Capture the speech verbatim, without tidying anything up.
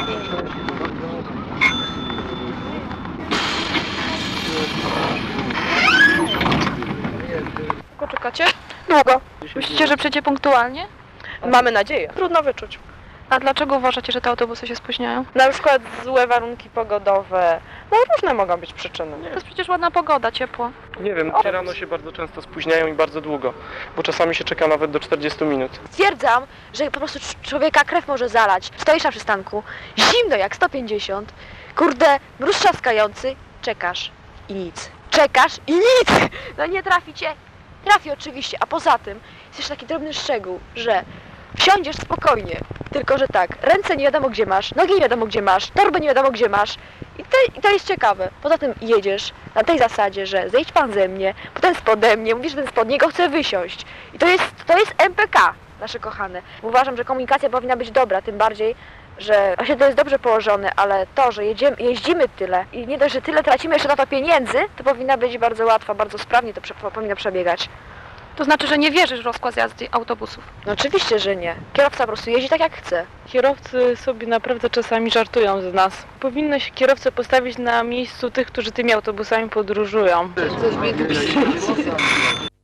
Długo czekacie? Długo. Myślicie, że przyjdzie punktualnie? Mamy nadzieję. Trudno wyczuć. A dlaczego uważacie, że te autobusy się spóźniają? Na przykład złe warunki pogodowe. No różne mogą być przyczyny. To jest przecież ładna pogoda, ciepło. Nie wiem, ci rano się bardzo często spóźniają i bardzo długo, bo czasami się czeka nawet do czterdziestu minut. Stwierdzam, że po prostu człowieka krew może zalać. Stoisz na przystanku, zimno jak sto pięćdziesiąt, kurde, mróz trzaskający, czekasz i nic. Czekasz i nic! No nie trafi cię? Trafi oczywiście, a poza tym jest jeszcze taki drobny szczegół, że wsiądziesz spokojnie, tylko że tak, ręce nie wiadomo gdzie masz, nogi nie wiadomo gdzie masz, torbę nie wiadomo gdzie masz i to, i to jest ciekawe. Poza tym jedziesz na tej zasadzie, że zejdź pan ze mnie, potem spode mnie, mówisz, że ten spod niego chce wysiąść. I to jest, to jest M P K, nasze kochane. Uważam, że komunikacja powinna być dobra, tym bardziej, że właśnie to jest dobrze położone, ale to, że jedziemy, jeździmy tyle i nie dość, że tyle tracimy jeszcze na to pieniędzy, to powinna być bardzo łatwa, bardzo sprawnie to prze, powinno przebiegać. To znaczy, że nie wierzysz w rozkład jazdy autobusów. No oczywiście, że nie. Kierowca po prostu jeździ tak jak chce. Kierowcy sobie naprawdę czasami żartują z nas. Powinno się kierowcę postawić na miejscu tych, którzy tymi autobusami podróżują.